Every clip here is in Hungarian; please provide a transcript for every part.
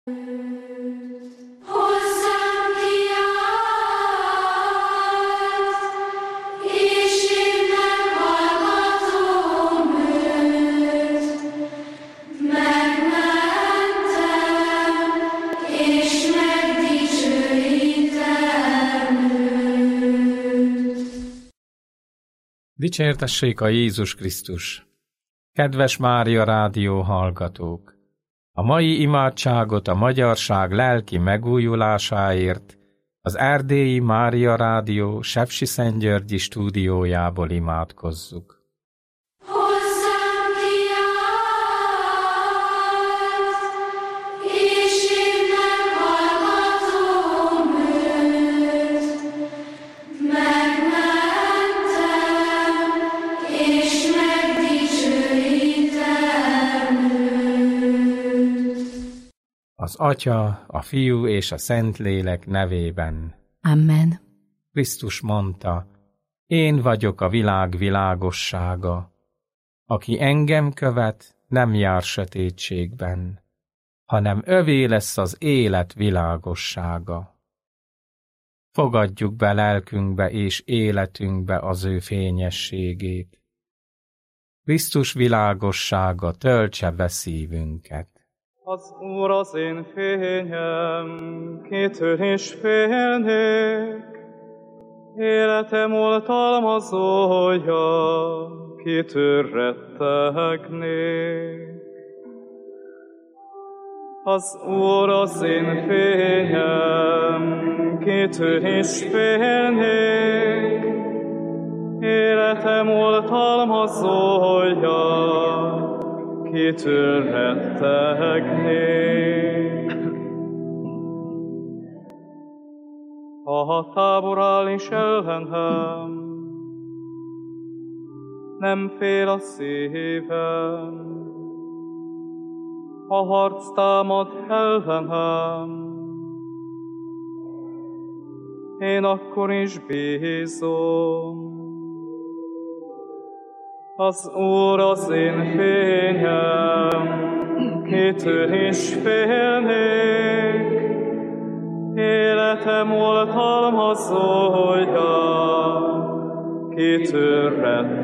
Dicsértessék a Jézus Krisztus! Kedves Mária Rádió hallgatók! A mai imádságot a magyarság lelki megújulásáért az erdélyi Mária Rádió Sepsiszentgyörgyi stúdiójából imádkozzuk. Az Atya, a Fiú és a Szentlélek nevében. Amen. Krisztus mondta, én vagyok a világ világossága. Aki engem követ, nem jár sötétségben, hanem övé lesz az élet világossága. Fogadjuk be lelkünkbe és életünkbe az ő fényességét. Krisztus világossága töltse be szívünket. Az Úr az én fényem, kitől is félnék, életem oltalmazója, kitől rettegnék. Az Úr az én fényem, kitől is félnék, életem oltalmazója, kitől rettegnék. A tábor áll is ellenem, nem fél a szívem. A harc támad ellenem, én akkor is bízom. Az Úr az én fényem, kitől is félnék, életem oltalmazója, kitől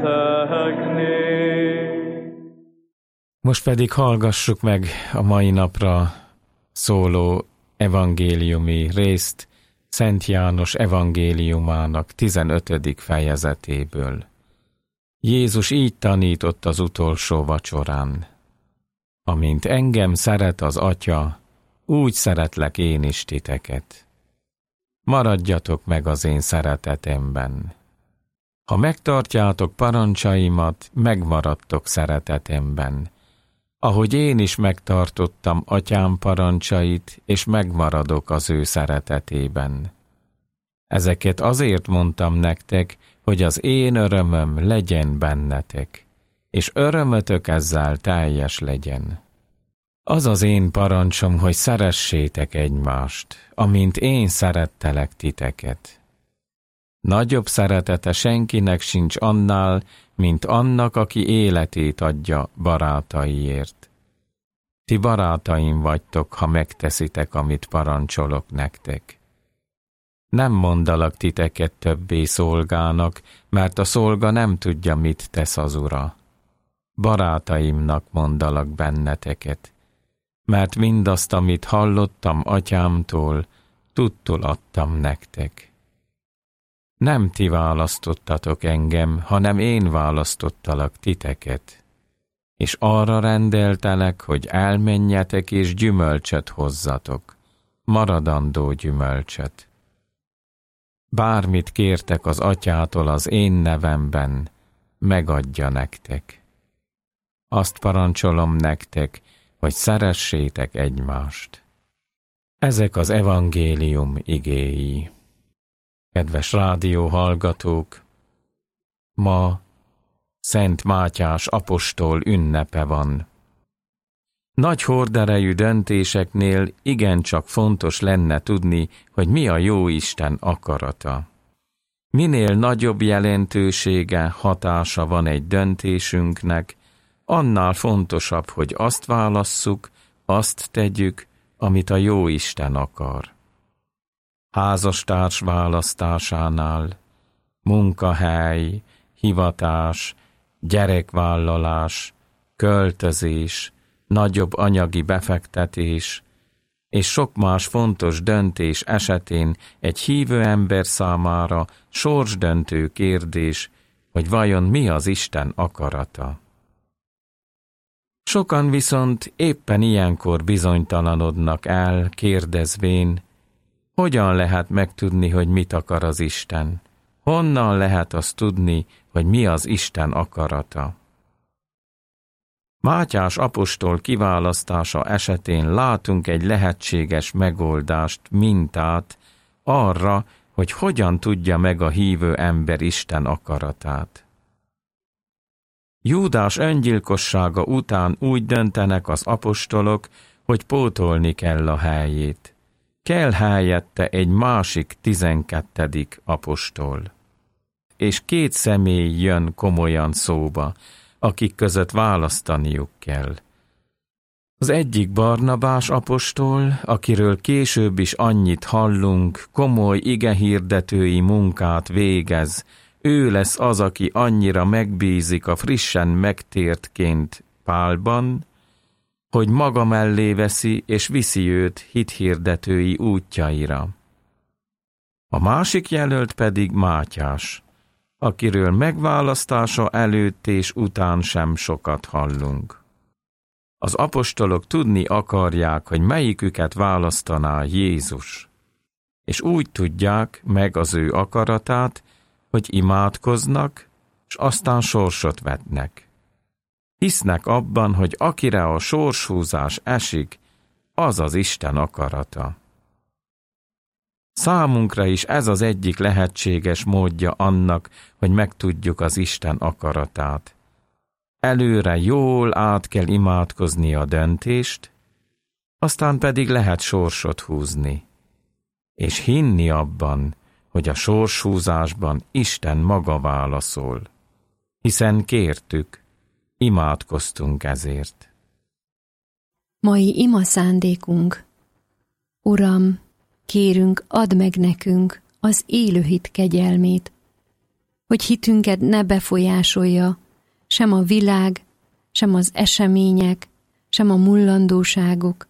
rettegnék. Most pedig hallgassuk meg a mai napra szóló evangéliumi részt Szent János evangéliumának 15. fejezetéből. Jézus így tanított az utolsó vacsorán. Amint engem szeret az Atya, úgy szeretlek én is titeket. Maradjatok meg az én szeretetemben. Ha megtartjátok parancsaimat, megmaradtok szeretetemben, ahogy én is megtartottam Atyám parancsait, és megmaradok az ő szeretetében. Ezeket azért mondtam nektek, hogy az én örömöm legyen bennetek, és örömötök ezzel teljes legyen. Az az én parancsom, hogy szeressétek egymást, amint én szerettelek titeket. Nagyobb szeretete senkinek sincs annál, mint annak, aki életét adja barátaiért. Ti barátaim vagytok, ha megteszitek, amit parancsolok nektek. Nem mondalak titeket többé szolgának, mert a szolga nem tudja, mit tesz az ura. Barátaimnak mondalak benneteket, mert mindazt, amit hallottam Atyámtól, tudtul adtam nektek. Nem ti választottatok engem, hanem én választottalak titeket, és arra rendeltelek, hogy elmenjetek és gyümölcsöt hozzatok, maradandó gyümölcsöt. Bármit kértek az Atyától az én nevemben, megadja nektek. Azt parancsolom nektek, hogy szeressétek egymást. Ezek az evangélium igéi. Kedves rádió hallgatók, ma Szent Mátyás apostol ünnepe van. Nagy horderejű döntéseknél igencsak fontos lenne tudni, hogy mi a Jóisten akarata. Minél nagyobb jelentősége, hatása van egy döntésünknek, annál fontosabb, hogy azt válasszuk, azt tegyük, amit a Jóisten akar. Házastárs választásánál, munkahely, hivatás, gyerekvállalás, költözés, nagyobb anyagi befektetés, és sok más fontos döntés esetén egy hívő ember számára sorsdöntő kérdés, hogy vajon mi az Isten akarata. Sokan viszont éppen ilyenkor bizonytalanodnak el, kérdezvén, hogyan lehet megtudni, hogy mit akar az Isten? Honnan lehet azt tudni, hogy mi az Isten akarata? Mátyás apostol kiválasztása esetén látunk egy lehetséges megoldást, mintát arra, hogy hogyan tudja meg a hívő ember Isten akaratát. Júdás öngyilkossága után úgy döntenek az apostolok, hogy pótolni kell a helyét. Kell helyette egy másik 12. apostol. És 2 személy jön komolyan szóba, akik között választaniuk kell. Az egyik Barnabás apostol, akiről később is annyit hallunk, komoly igehirdetői munkát végez. Ő lesz az, aki annyira megbízik a frissen megtértként Pálban, hogy maga mellé veszi és viszi őt hithirdetői útjaira. A másik jelölt pedig Mátyás, akiről megválasztása előtt és után sem sokat hallunk. Az apostolok tudni akarják, hogy melyiküket választaná Jézus, és úgy tudják meg az ő akaratát, hogy imádkoznak, és aztán sorsot vetnek. Hisznek abban, hogy akire a sorshúzás esik, az az Isten akarata. Számunkra is ez az egyik lehetséges módja annak, hogy megtudjuk az Isten akaratát. Előre jól át kell imádkozni a döntést, aztán pedig lehet sorsot húzni, és hinni abban, hogy a sorshúzásban Isten maga válaszol, hiszen kértük, imádkoztunk ezért. Mai ima szándékunk. Uram, kérünk, add meg nekünk az élő hit kegyelmét, hogy hitünket ne befolyásolja sem a világ, sem az események, sem a mullandóságok.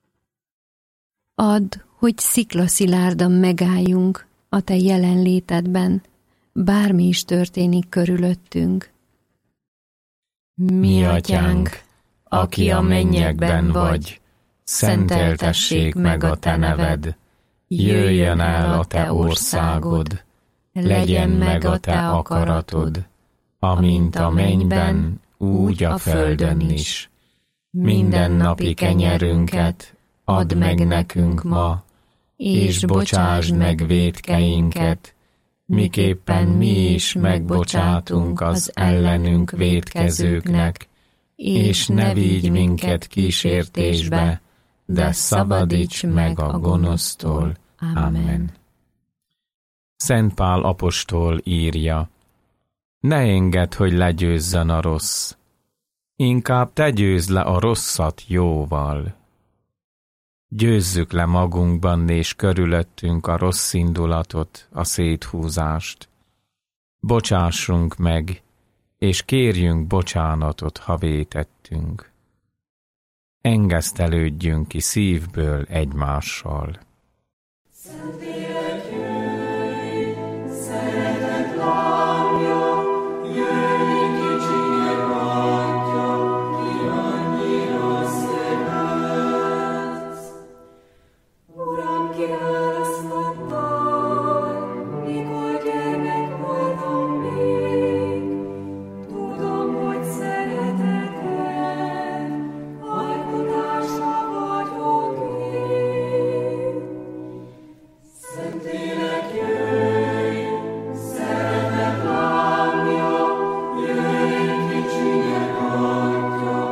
Add, hogy sziklaszilárdan megálljunk a te jelenlétedben, bármi is történik körülöttünk. Mi atyánk, aki a mennyekben vagy, szenteltessék meg a te neved, jöjjön el a te országod, legyen meg a te akaratod, amint a mennyben, úgy a földön is. Mindennapi kenyerünket add meg nekünk ma, és bocsásd meg vétkeinket, miképpen mi is megbocsátunk az ellenünk vétkezőknek, és ne vigy minket kísértésbe, de szabadíts meg a gonosztól. Amen. Szent Pál apostol írja: ne engedd, hogy legyőzzön a rossz, inkább te győzd le a rosszat jóval. Győzzük le magunkban és körülöttünk a rossz indulatot, a széthúzást. Bocsássunk meg, és kérjünk bocsánatot, ha vétettünk. Engesztelődjünk ki szívből egymással.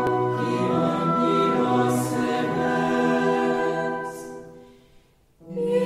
Yeah.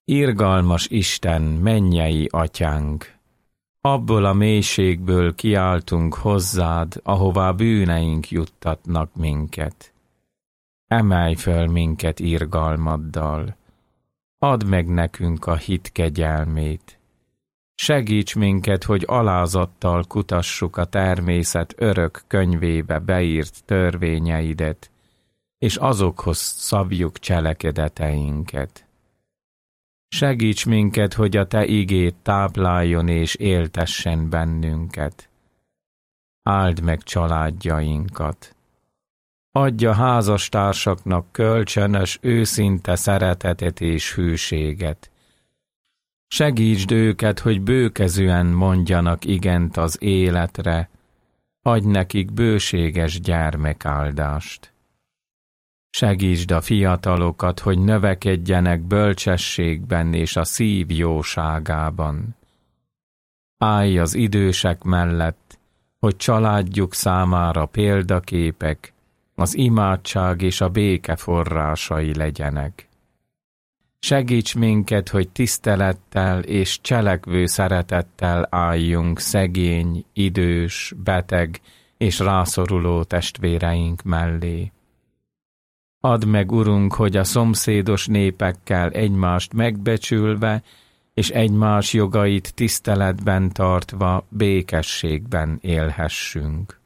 Irgalmas Isten, mennyei atyánk, abból a mélységből kiáltunk hozzád, ahová bűneink juttatnak minket. Emelj föl minket irgalmaddal, add meg nekünk a hit kegyelmét. Segíts minket, hogy alázattal kutassuk a természet örök könyvébe beírt törvényeidet, és azokhoz szabjuk cselekedeteinket. Segíts minket, hogy a te igéd tápláljon és éltessen bennünket. Áld meg családjainkat. Adj a házastársaknak kölcsönös, őszinte szeretetet és hűséget. Segítsd őket, hogy bőkezűen mondjanak igent az életre, adj nekik bőséges gyermekáldást. Segítsd a fiatalokat, hogy növekedjenek bölcsességben és a szív jóságában. Állj az idősek mellett, hogy családjuk számára példaképek, az imádság és a béke forrásai legyenek. Segíts minket, hogy tisztelettel és cselekvő szeretettel álljunk szegény, idős, beteg és rászoruló testvéreink mellé. Add meg, Urunk, hogy a szomszédos népekkel egymást megbecsülve és egymás jogait tiszteletben tartva békességben élhessünk.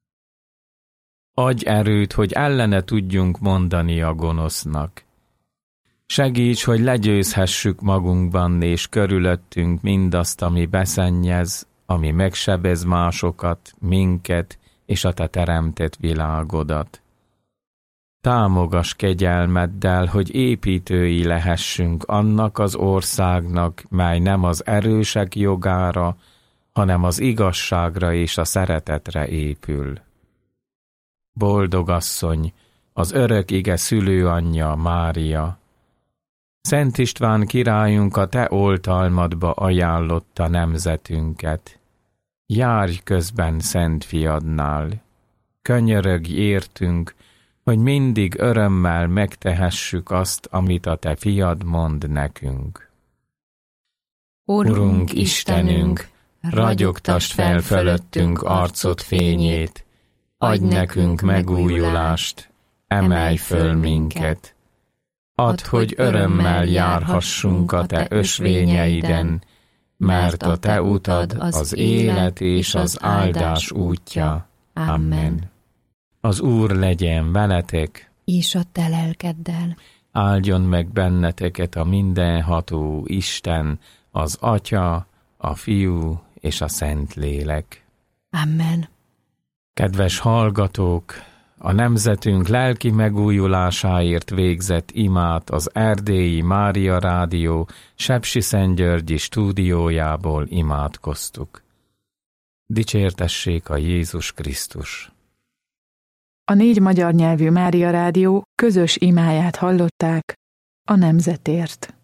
Adj erőt, hogy ellene tudjunk mondani a gonosznak. Segíts, hogy legyőzhessük magunkban és körülöttünk mindazt, ami beszennyez, ami megsebez másokat, minket és a te teremtett világodat. Támogass kegyelmeddel, hogy építői lehessünk annak az országnak, mely nem az erősek jogára, hanem az igazságra és a szeretetre épül. Boldog asszony, az örök ige szülőanyja Mária, Szent István királyunk a te oltalmadba ajánlotta nemzetünket. Járj közben Szent Fiadnál, könyörögj értünk, hogy mindig örömmel megtehessük azt, amit a te fiad mond nekünk. Urunk Istenünk, ragyogtasd fel fölöttünk arcod fényét, adj nekünk megújulást, emelj föl minket. Add, hogy örömmel járhassunk a te ösvényeiden, mert a te utad az élet és az áldás útja. Amen. Az Úr legyen veletek, és a te lelkeddel. Áldjon meg benneteket a mindenható Isten, az Atya, a Fiú és a Szentlélek. Amen. Kedves hallgatók, a nemzetünk lelki megújulásáért végzett imát az Erdélyi Mária Rádió Sepsiszentgyörgyi stúdiójából imádkoztuk. Dicsértessék a Jézus Krisztus! A 4 magyar nyelvű Mária Rádió közös imáját hallották a nemzetért.